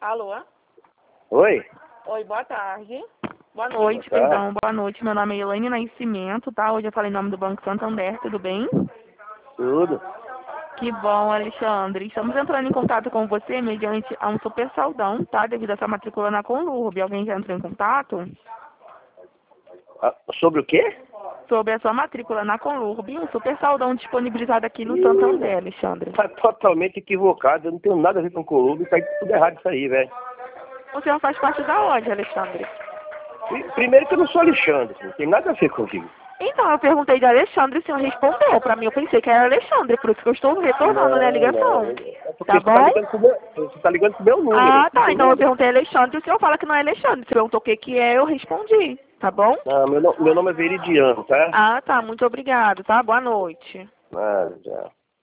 Alô? Oi? Oi, boa tarde. Boa noite, perdão. Boa noite. Meu nome é Elaine Nascimento, tá? Hoje eu falei em nome do Banco Santander, tudo bem? Tudo? Que bom, Alexandre. Estamos entrando em contato com você mediante a um super saldão, tá? Devido a sua matrícula na Conlurb. Alguém já entrou em contato? Ah, sobre o quê? Sobre a sua matrícula na Conlurb, um super saldão disponibilizado aqui no Santander, Alexandre. Tá totalmente equivocado. Eu não tenho nada a ver com o clube. Tá tudo errado isso aí, velho. O senhor faz parte da onde, Alexandre? Primeiro que eu não sou Alexandre. Não tem nada a ver comigo. Então, eu perguntei de Alexandre e o senhor respondeu. Pra mim, eu pensei que era Alexandre, por isso que eu estou retornando, né, a ligação. É porque Tá você tá bom? ligando você tá ligando pro meu número. Ah, tá. Então eu perguntei a Alexandre e o senhor fala que não é Alexandre. Você perguntou o que é, eu respondi. Tá bom? Não, meu nome é Veridiano, tá? Ah, tá. Muito obrigado, tá? Boa noite. Ah, já.